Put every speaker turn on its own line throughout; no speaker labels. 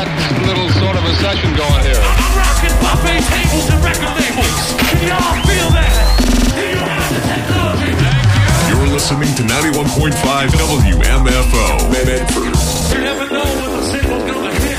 got a little sort of a session going here.
I'm rocking buffet tables and record labels. Can y'all feel that? Do you have the technology?
You're listening to 91.5 WMFO. Medford.
You never know when the single's gonna hit.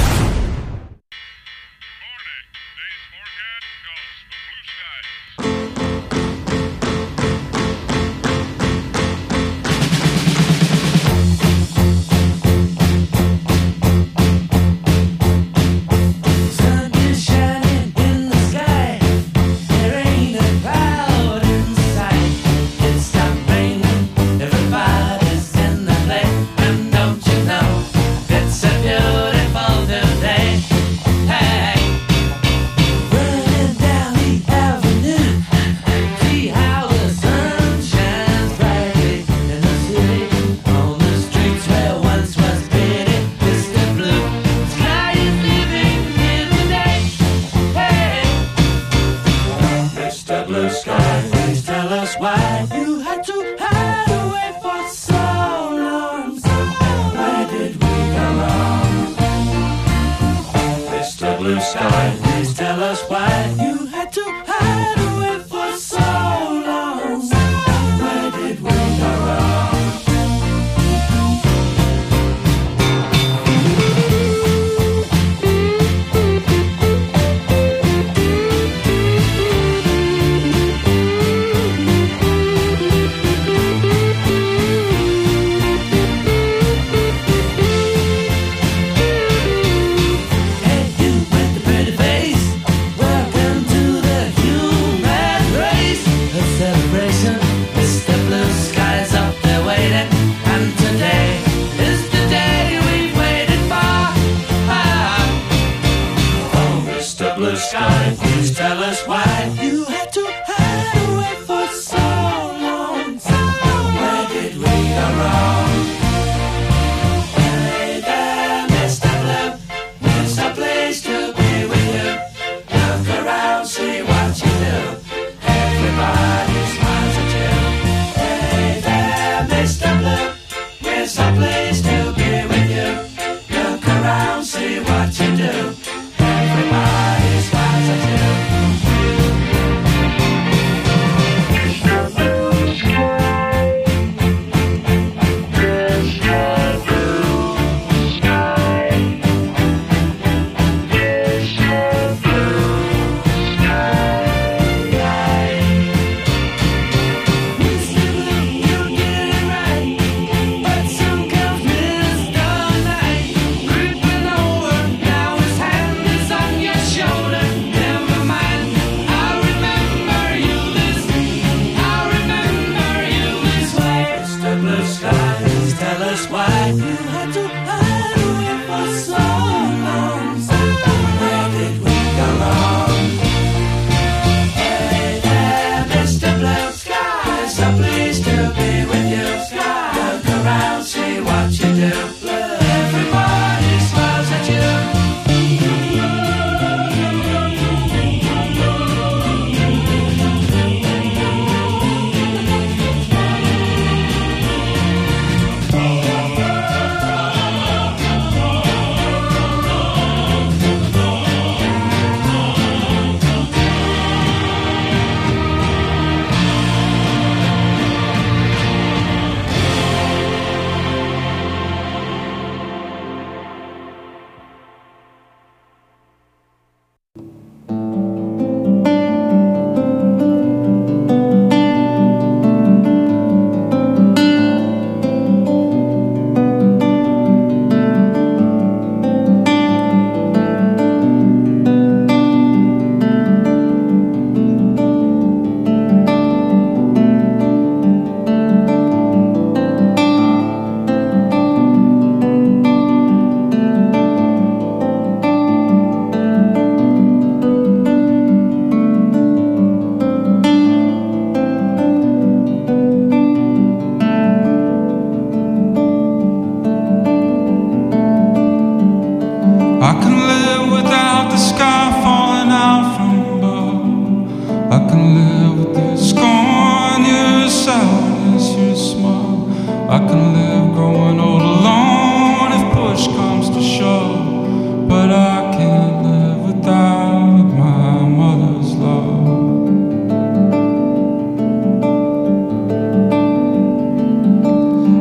I can live growing old alone if push comes to shove. But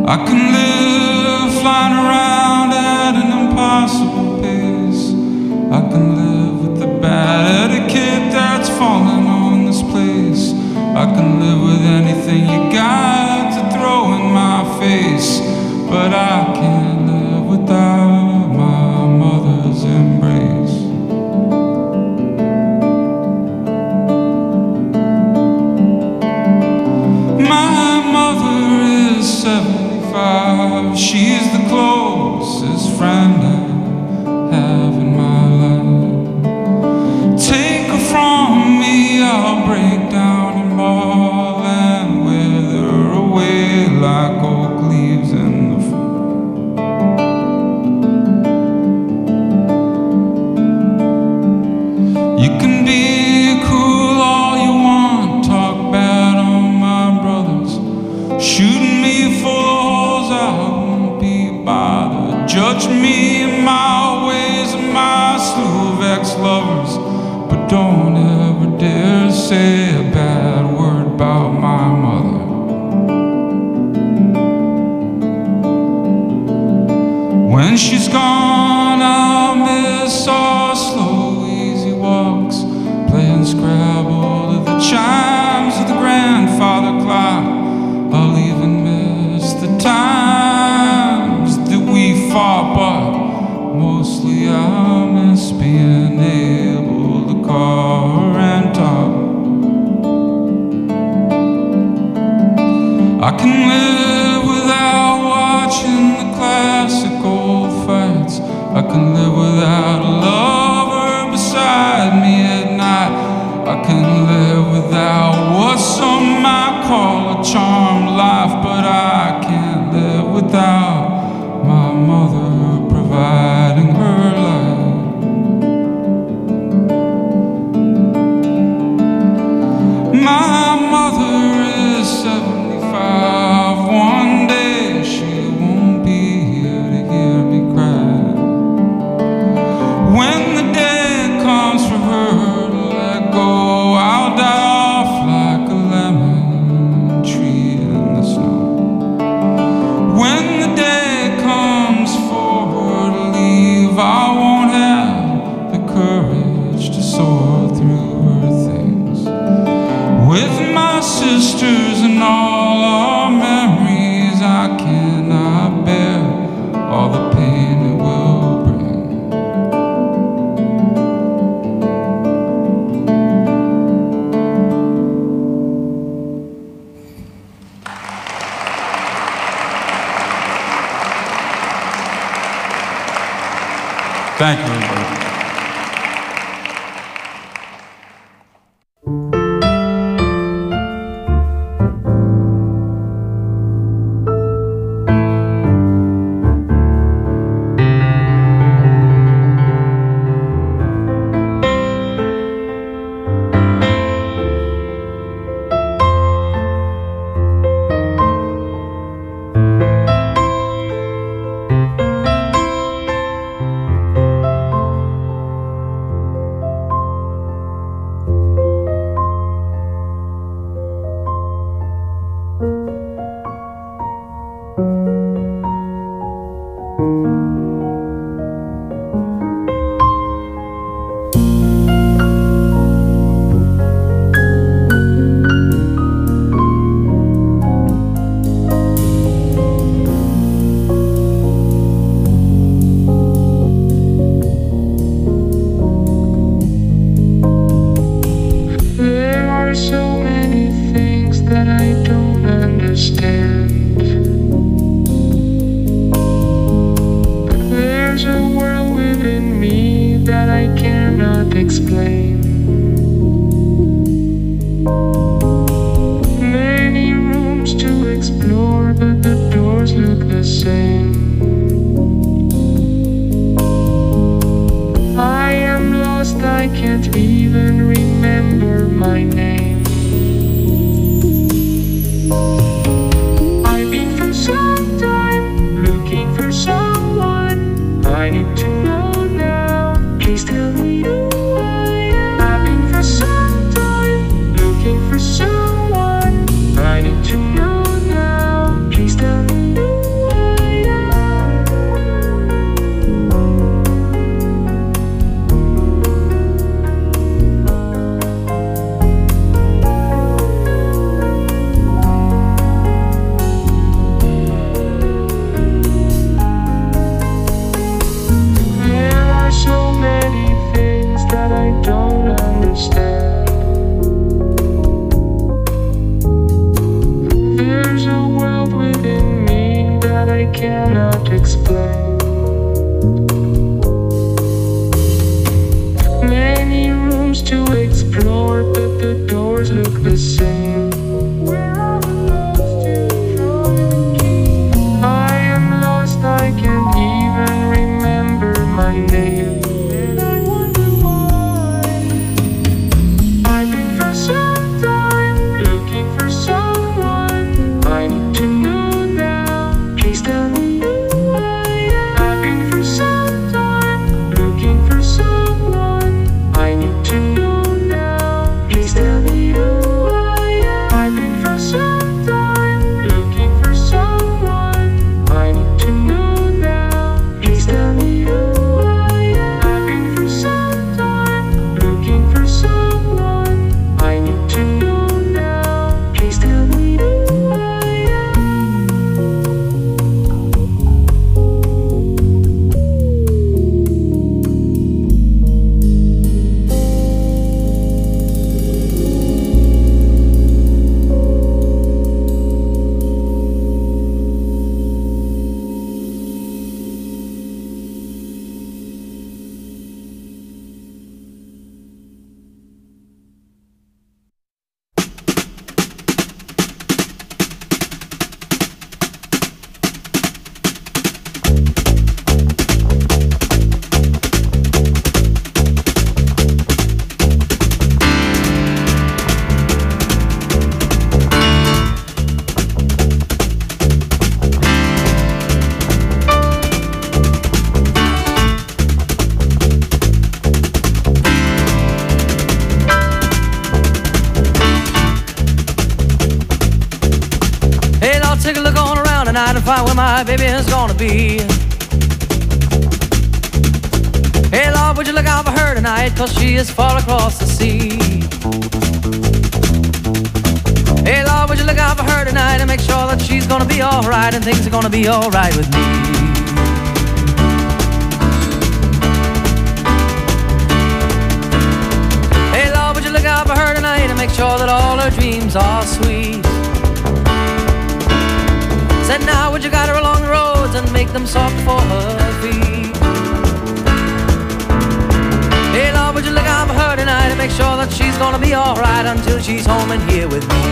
I can live flying around at an impossible pace. I can live with the bad etiquette that's falling on this place. I can live with anything you got to throw in my face, but I can't live without my mother's embrace. My mother is 75. She's the closest friend I have in my life. Take her from me, I'll break down and bawl and wither away like oak leaves in the fall. You can be cruel all you want, talk bad on my brothers, shooting me full of holes, I won't be bothered. Judge me in my ways and my slew of ex-lovers, but don't ever dare say a bad word about my mother. When she's gone, I'll miss our slow, easy walks, playing Scrabble to the chimes of the grandfather clock. I'll even miss the times that we fought, but mostly I'll miss being able to call her and talk. I can live without watching the classic old fights. I can live without a lover beside me at night. I can live without what some might call a charmed life, but I can't live without my mother providing her life. My mother is 75. One day she won't be here to hear me cry. When the day comes for her to let go, I'll die off like a lemon tree in the snow. When the day comes for her to leave, I won't have the courage to soar through her things. With my sisters and all our memories, I cannot bear all the pain it will bring. Thank you, everybody.
Explain. Many rooms to explore, but the doors look the same. I am lost, I can't even remember my name. I've been for some time looking for someone I need to know now. Please tell me who I am. I've been for some time looking for someone I need to know now. Please tell me who cannot explain. Many rooms to explore, but the doors look the same. Where are the lost you from the key? I am lost, I can't even remember my name. And I wonder why. I've been for some time looking for someone. I need to know now. Please tell me who I am. I've been for some time looking for someone. I need to know now. Please tell me who I am. I've been for some time looking for someone. I need to know now. Please tell me who I am. I've been for some time looking for someone. I need to know now. Please tell me who I am.
Hey, Lord, take a look on around tonight and find where my baby is gonna be. Hey, Lord, would you look out for her tonight, 'cause she is far across the sea. Hey, Lord, would you look out for her tonight and make sure that she's gonna be alright and things are gonna be alright with me. Hey, Lord, would you look out for her tonight and make sure that all her dreams are sweet. Said now would you guide her along the roads and make them soft for her feet. Hey Lord, would you look out for her tonight and make sure that she's gonna be alright until she's home and here with me.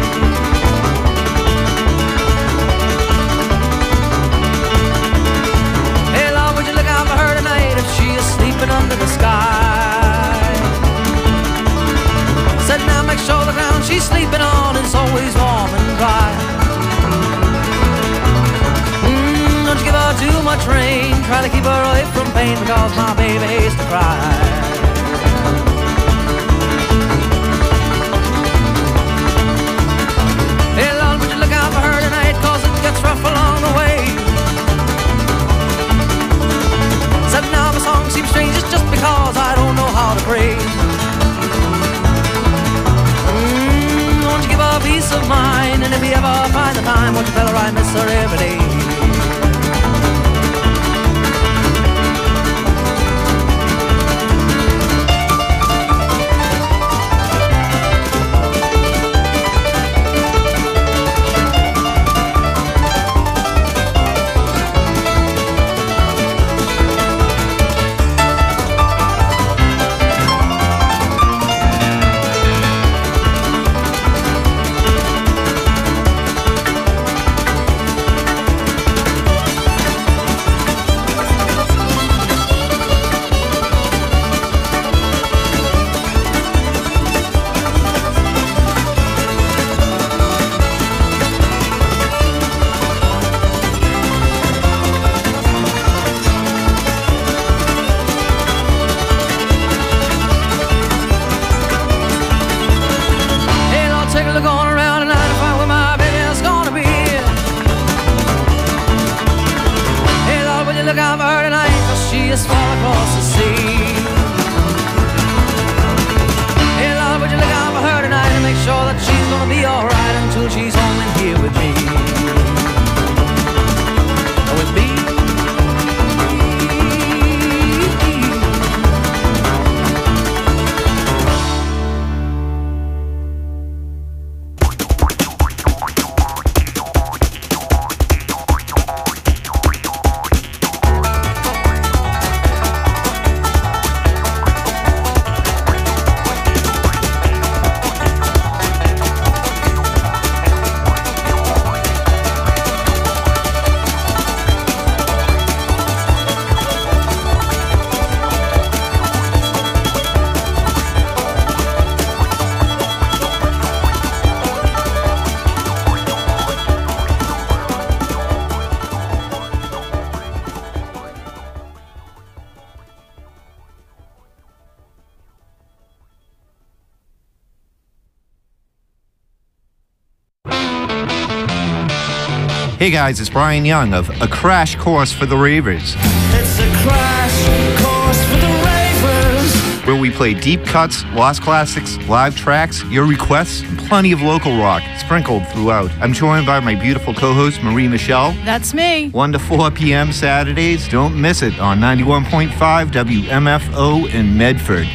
Hey Lord, would you look out for her tonight if she is sleeping under the sky. Said now make sure the ground she's sleeping on is always warm and dry. Don't you give her too much rain. Try to keep her away from pain, because my baby hates to cry. Hey Lord, would you look out for her tonight, 'cause it gets rough along the way. Said now my song seems strange, it's just because I don't know how to pray. Won't you give her peace of mind, and if you ever find the time, won't you tell her I miss her every day.
Hey guys, it's Brian Young of A Crash Course for the Ravers.
It's a crash course for the Ravers.
Where we play deep cuts, lost classics, live tracks, your requests, and plenty of local rock sprinkled throughout. I'm joined by my beautiful co-host, Marie Michelle.
That's me.
1 to 4 p.m. Saturdays. Don't miss it on 91.5 WMFO in Medford.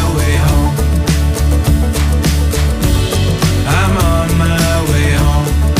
I'm on my way home.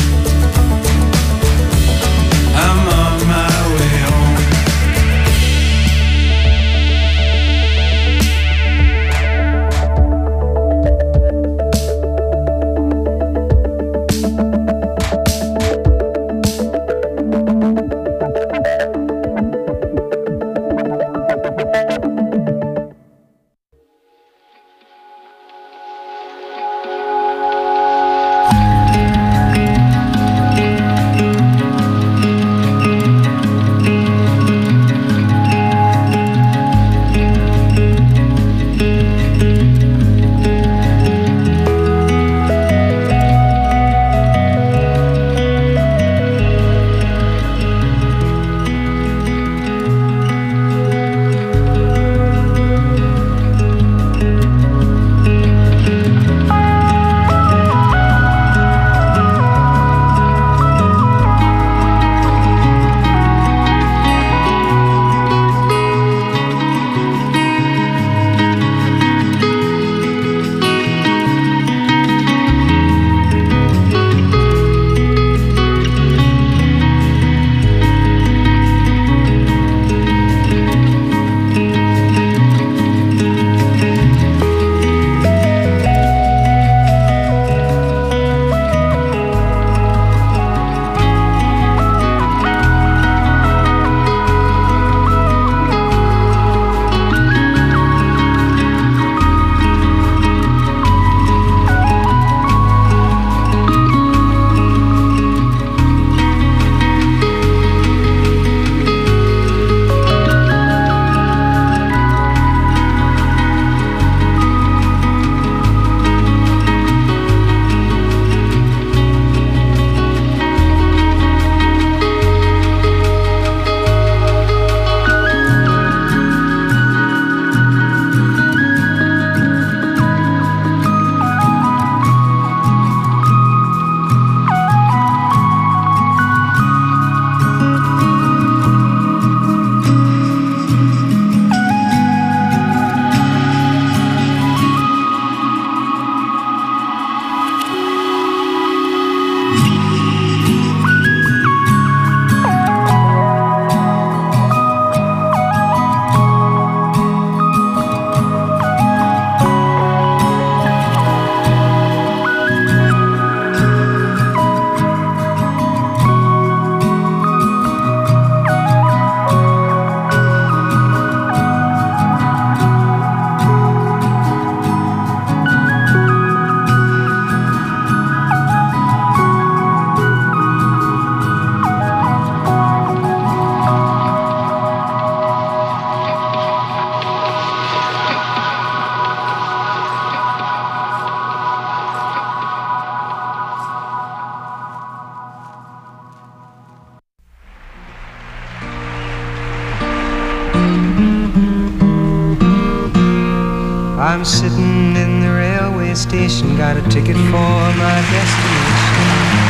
I'm sitting in the railway station, got a ticket for my destination.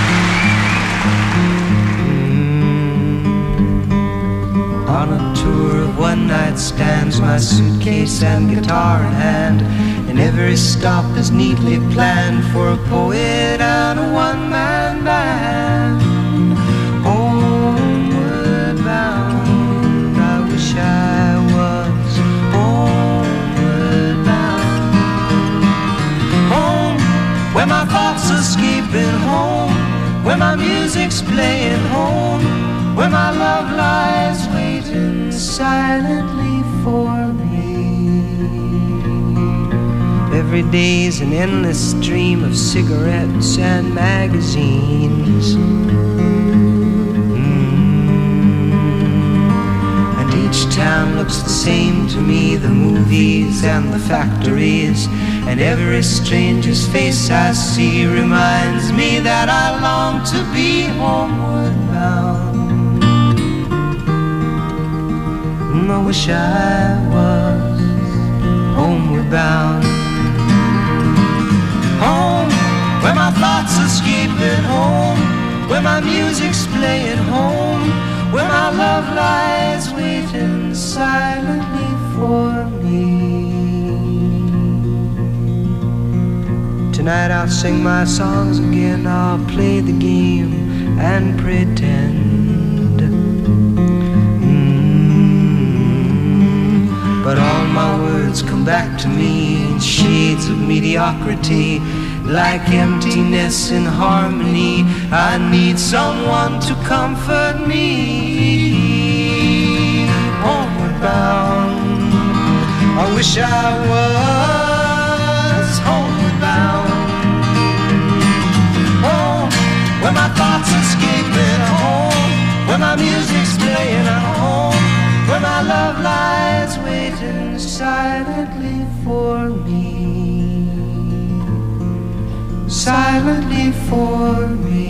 On a tour of one-night stands, my suitcase and guitar in hand, and every stop is neatly planned for a poet and a one-man band. Homeward bound, I wish I was homeward bound. Home, where my thoughts are escaping, home, where my music's playing, home, where my love lies waiting silently for me. Every day's an endless stream of cigarettes and magazines. And each town looks the same to me, the movies and the factories, and every stranger's face I see reminds me that I long to be homeward bound. I wish I was homeward bound. Home, where my thoughts are escaping, home, where my music's playing, home, where my love lies waiting silently for me. Tonight I'll sing my songs again, I'll play the game and pretend. But all my words come back to me in shades of mediocrity, like emptiness in harmony. I need someone to comfort me. Homeward bound, I wish I was homeward bound. Home, where my thoughts escaping, home, where my music's playing, home, where my love lies waiting silently for me, silently for me.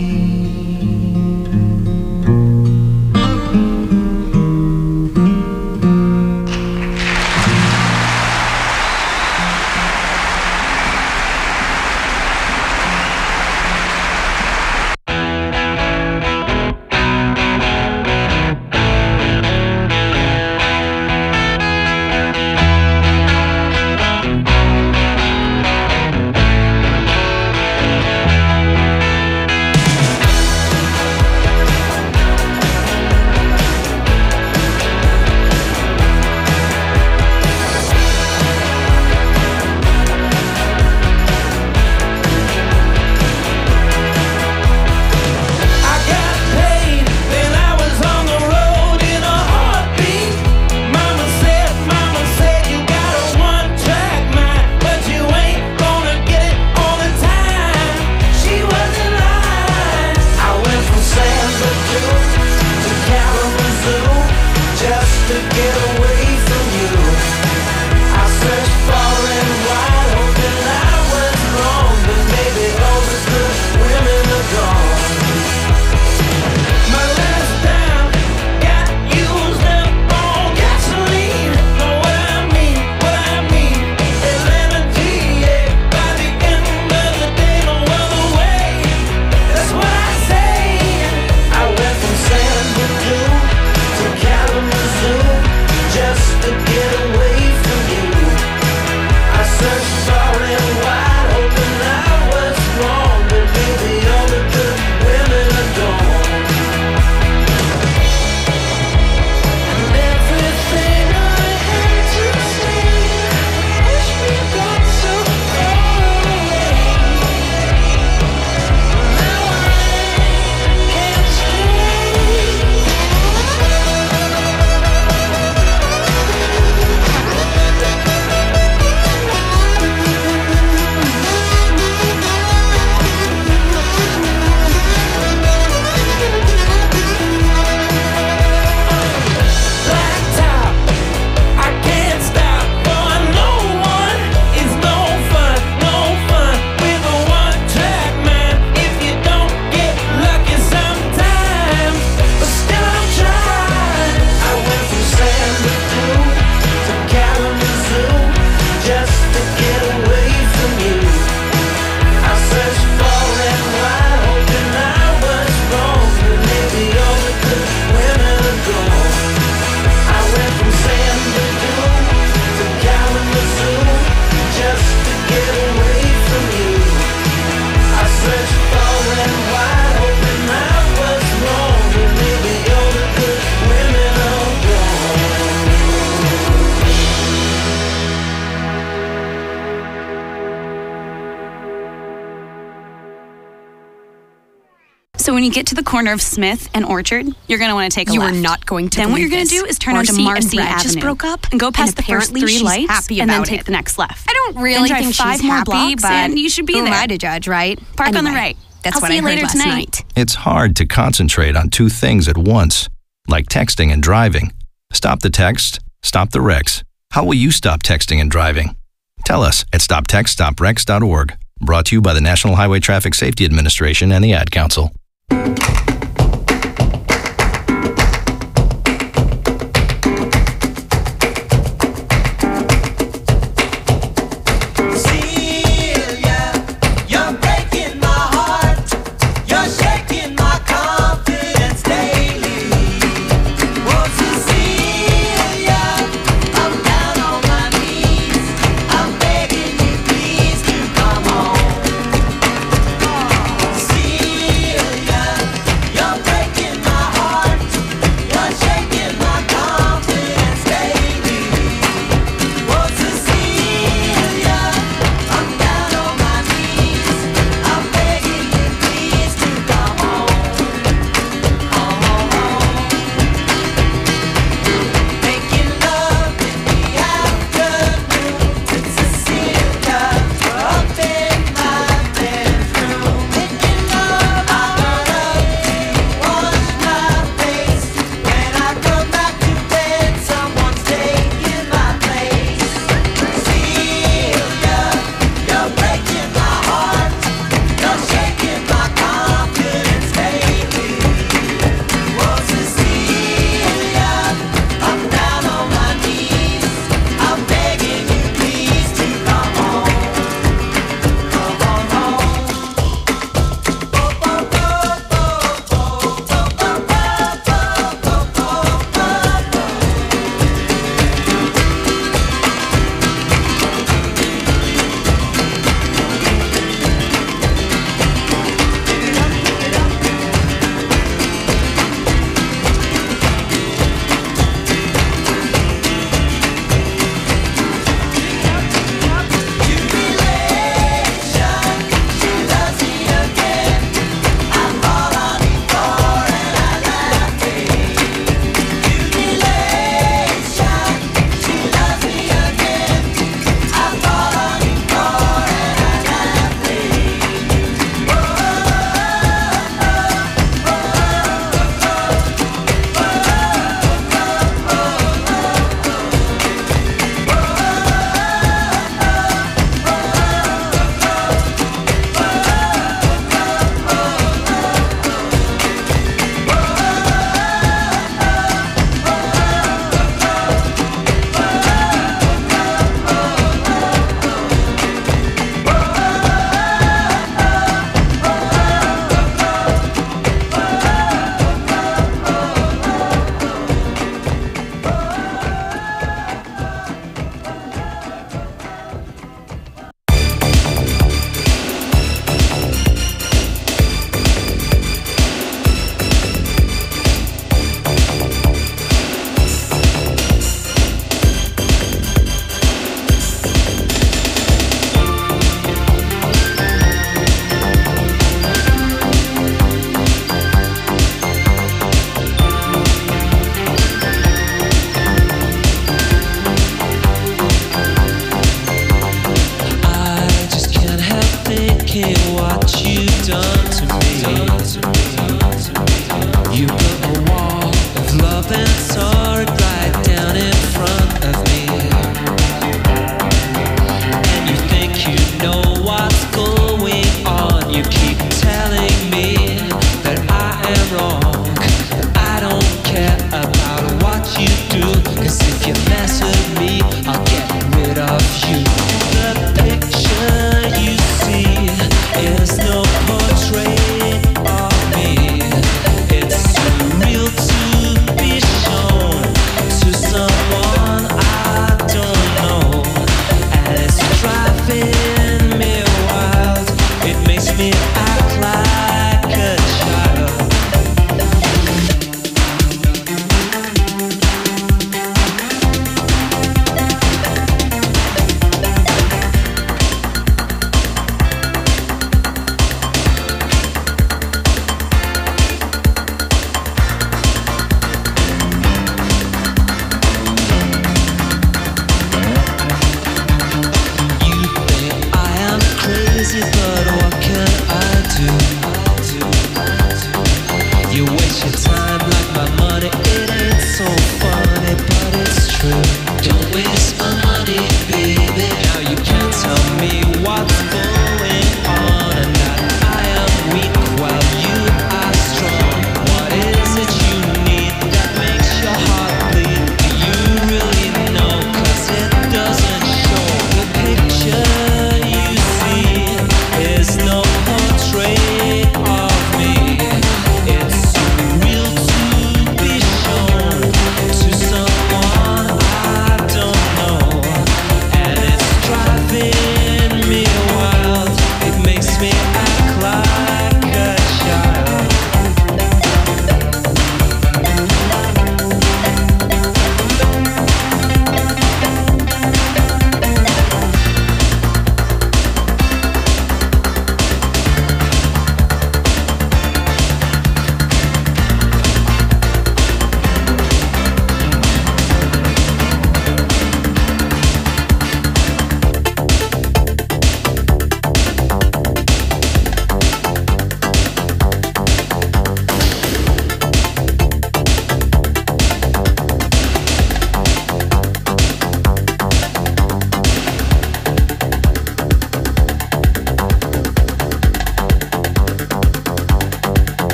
So when you get to the corner of Smith and Orchard, you're going to want to take a left.
You are not going to
Then what you're
believe
going to
this.
do is turn onto Marcy
and Brad
Avenue.
just broke up
and go past
and
the first
apparently
3
she's
lights
happy
and then
about
take
it.
the next left.
I don't really
then
think
drive 5
she's
more
happy,
blocks
but
and you should be
who
there.
am I to judge, right?
Park on the
Anyway,
right.
That's
I'll
what
see
I
you
heard
later
last
tonight.
night.
It's hard to concentrate on 2 things at once, like texting and driving. Stop the text, stop the wrecks. How will you stop texting and driving? Tell us at stoptextstopwrecks.org. Brought to you by the National Highway Traffic Safety Administration and the Ad Council.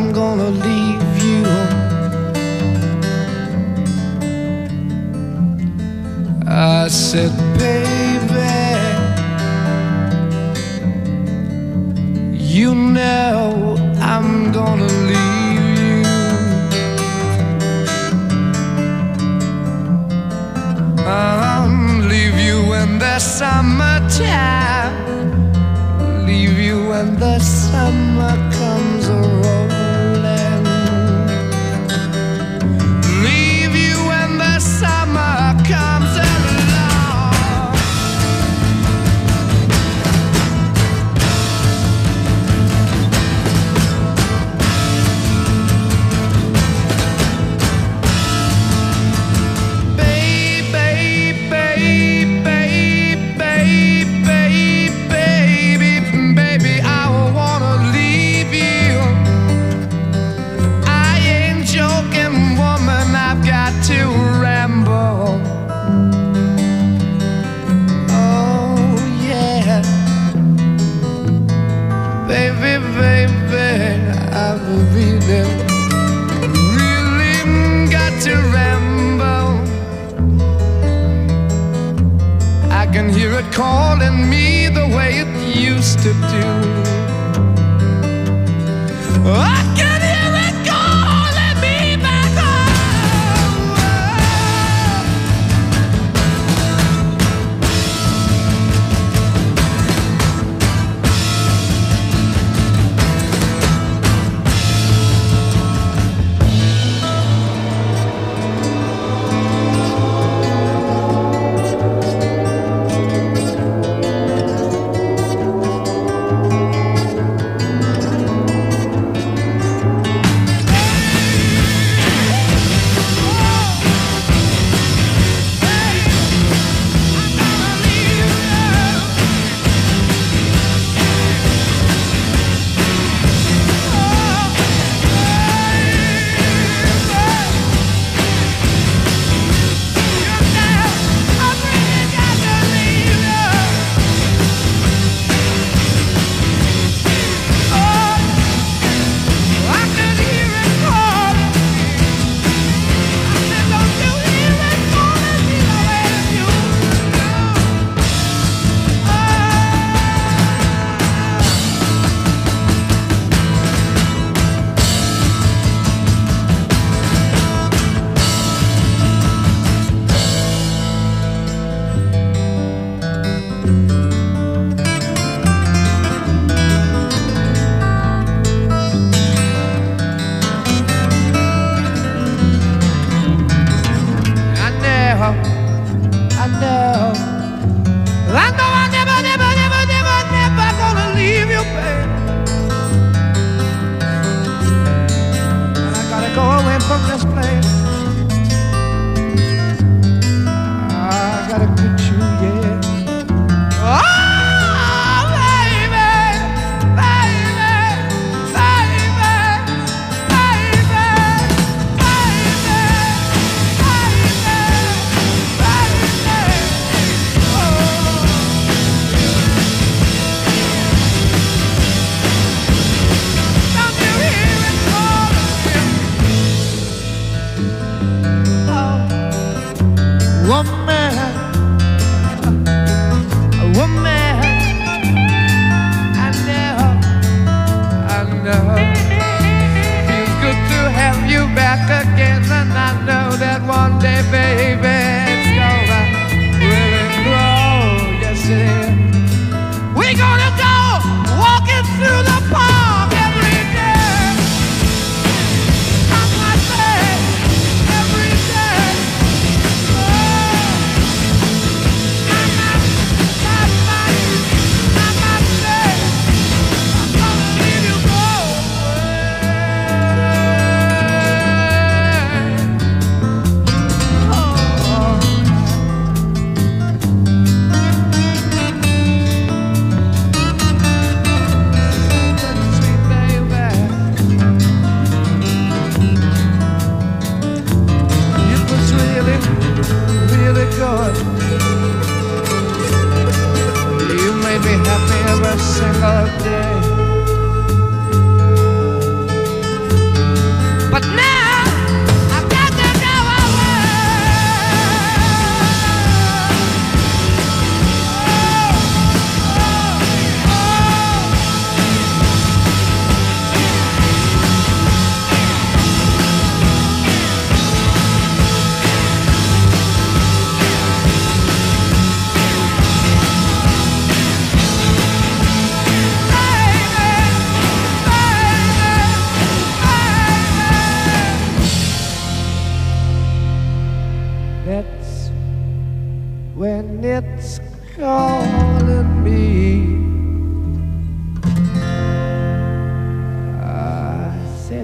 I'm gonna leave you. I said, baby, you know I'm gonna leave you. I'll leave you in the summertime, leave you when the summer comes rolling, leave you when the summer comes along. Calling me the way it used to do. I can hear it calling me back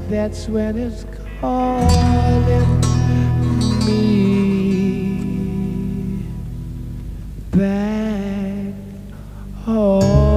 that's when it's calling me back home.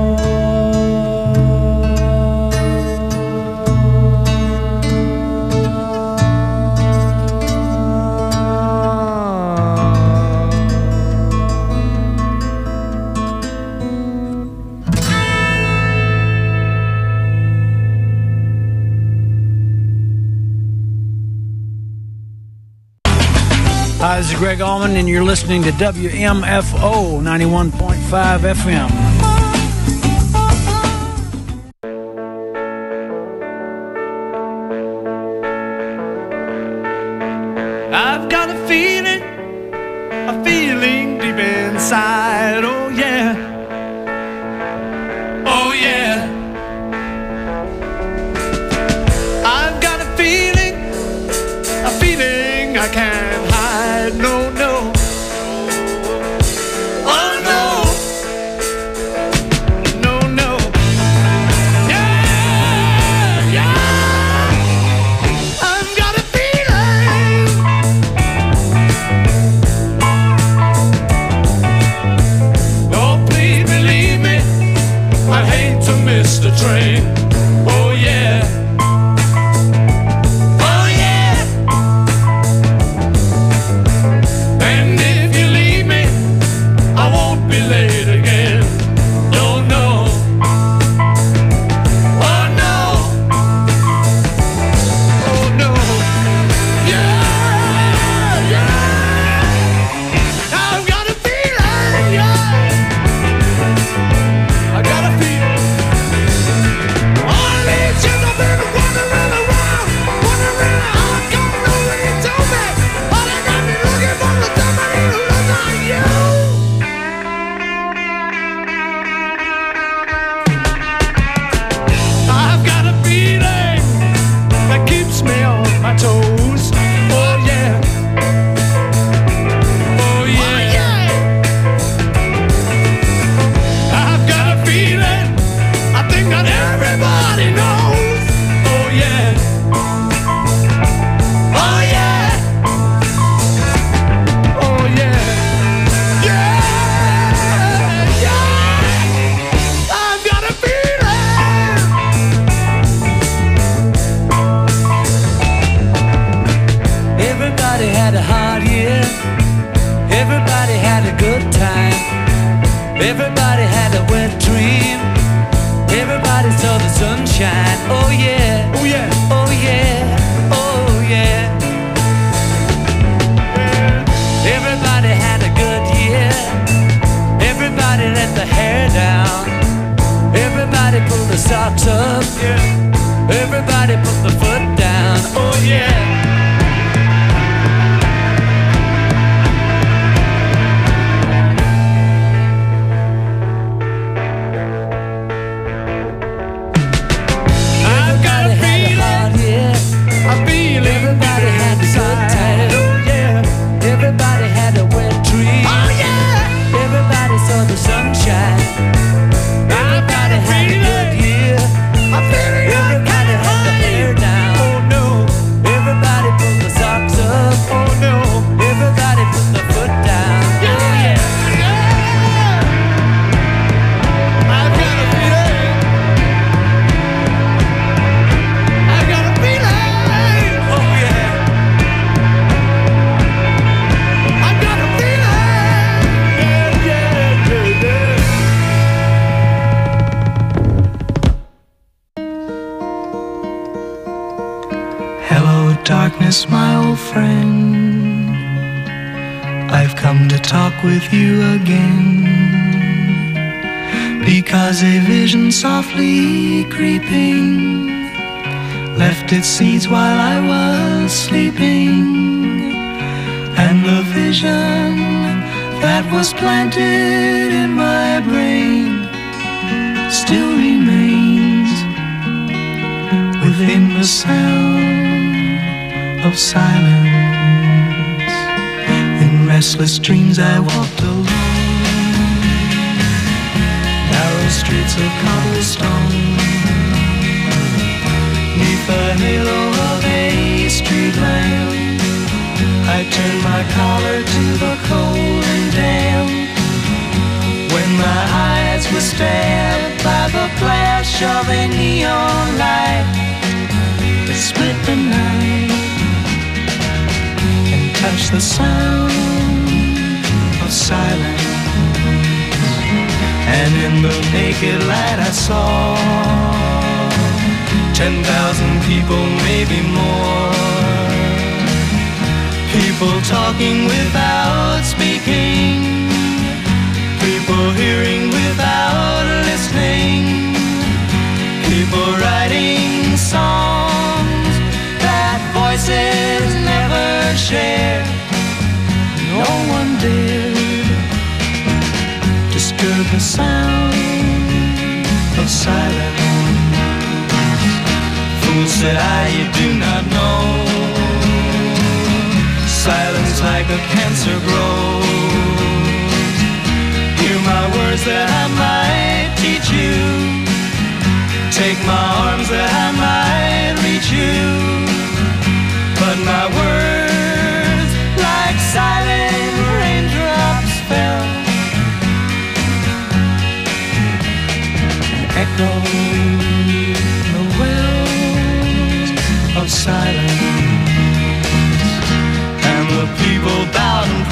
Hi, this is Greg Allman, and you're listening to WMFO 91.5 FM.
I've got a feeling deep inside, oh yeah, oh yeah. I've got a feeling I can't hide, no, no. Oh no, no, no. Yeah, yeah. I've got a feeling. Oh, please believe me, I hate to miss the train. Oh yeah.
Everybody had a wet dream. Everybody saw the sunshine. Oh yeah, oh yeah, oh yeah, oh yeah. Everybody had a good year. Everybody let the hair down. Everybody pulled the socks up. Everybody put the foot down. Oh yeah. Everybody had a good time, oh yeah. Everybody had a wet dream, oh yeah. Everybody saw the sunshine. Everybody had a good year. Everybody had the hair down, oh no. Everybody pulled the socks up, oh no. Everybody put the foot down, oh yeah. I've got a feeling. I've got a feeling.
Darkness, my old friend, I've come to talk with you again, because a vision softly creeping left its seeds while I was sleeping, and the vision that was planted in my brain still remains within the sound of silence. In restless dreams I walked alone, narrow streets of cobblestone, 'neath the the halo of a street lamp, I turned my collar to the cold and damp. When my eyes were stabbed by the flash of a neon light that split the night and touched the sound of silence. And in the naked light I saw 10,000 people, maybe more. People talking without speaking, people hearing without listening, people writing songs that voices never share. No one dared disturb the sound of silence. Fool, said I, you do not know. Silence like a cancer grows. Hear my words that I might teach you. Take my arms that I might reach you. But my words like silent raindrops fell and echoed the wells of silence. And the people bowed and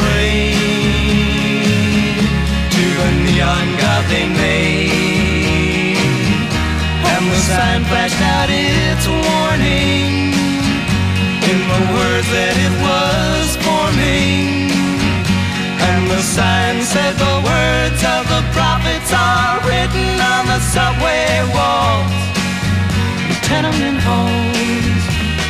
prayed to the neon god they made. And the sign flashed out its warning in the words that it was forming. And the sign said the words of the prophets are written on the subway walls, the tenement halls,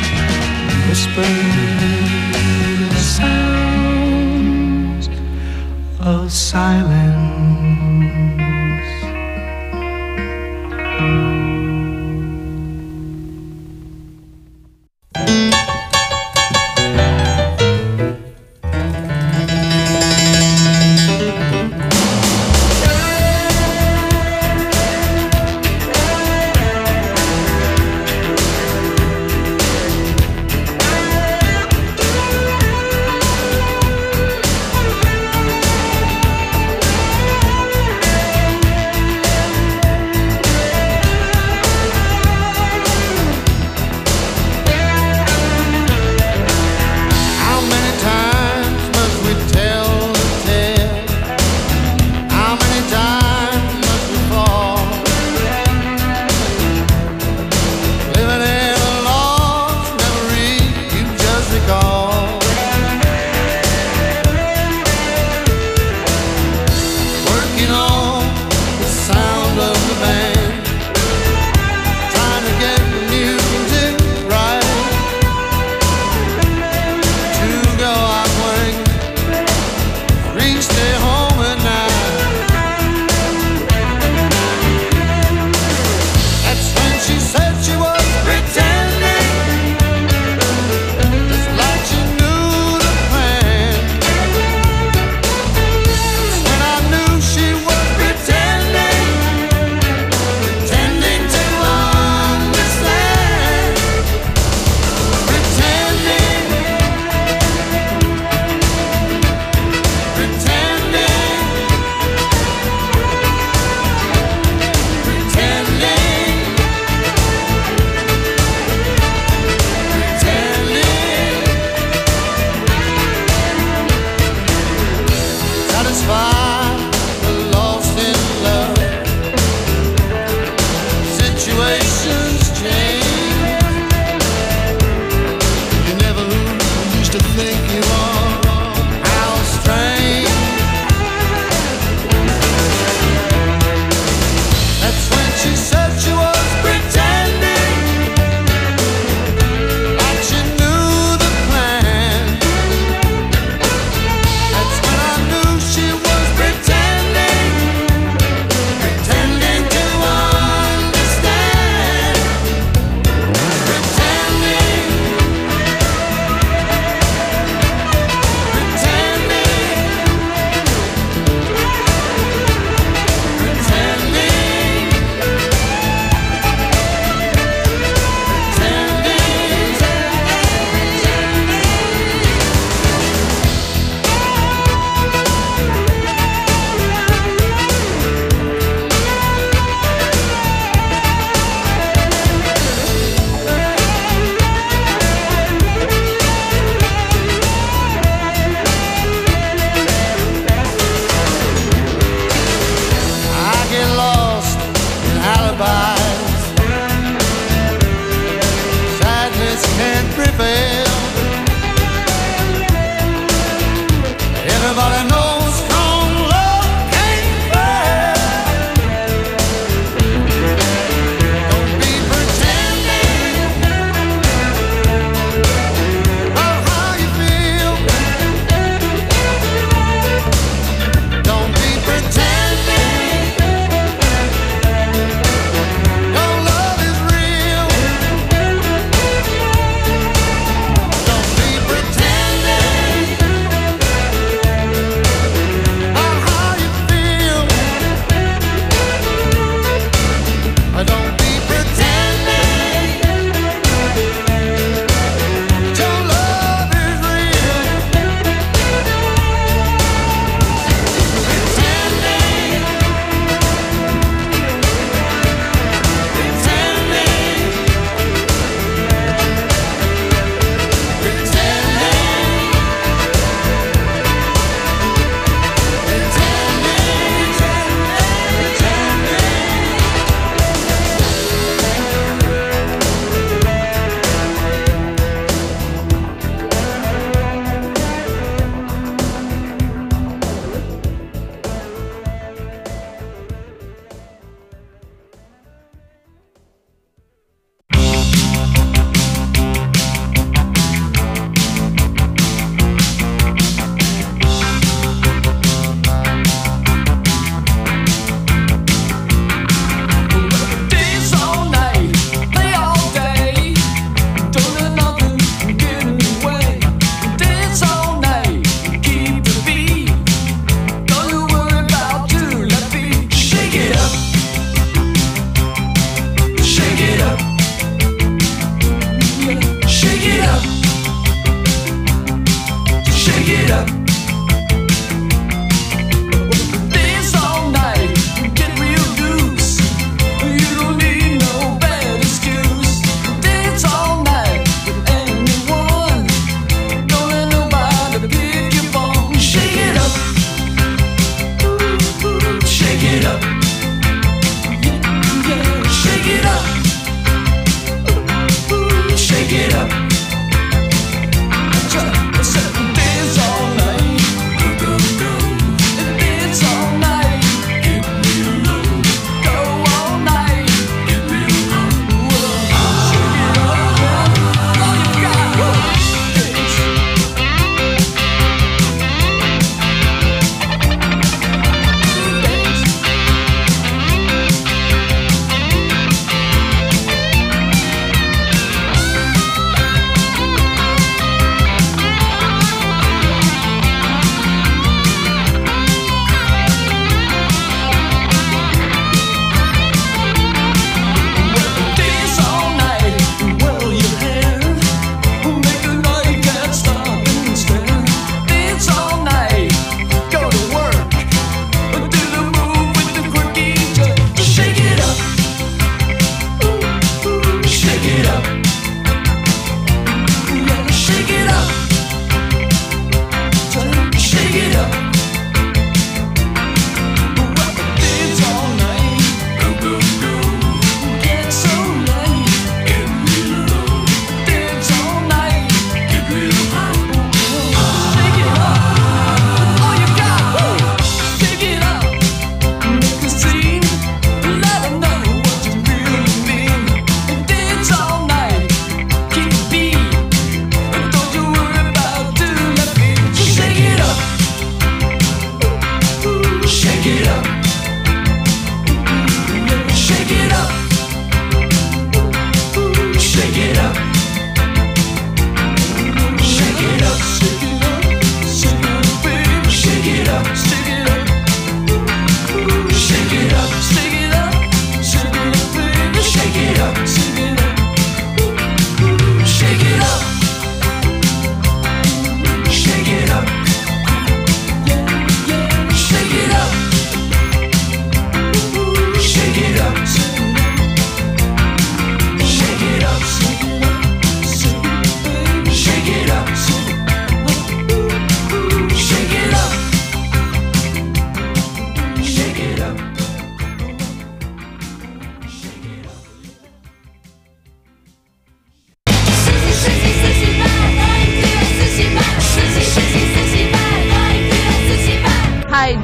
whispered the sounds of silence.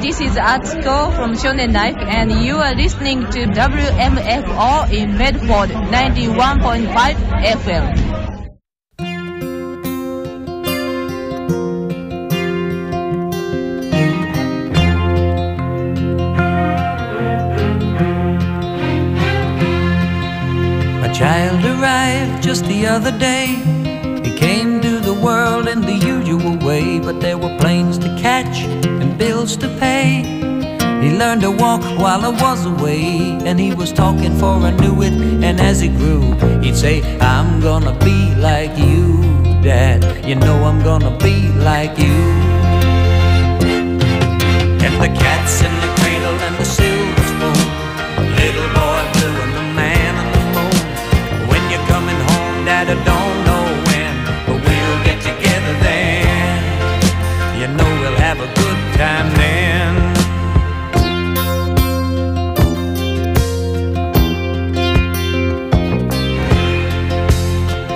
This is Atsuko from Shonen Life, and you are listening to WMFO in Medford, 91.5 FM.
A child arrived just the other day. He came to the world in the usual way, but there were planes to catch and bills to pay. He learned to walk while I was away, and he was talking for I knew it. And as he grew, he'd say, I'm gonna be like you, Dad. You know I'm gonna be like you. And the cat's in the cradle and the silver spoon, little boy blue and the man on the moon. When you're coming home, Dad, don't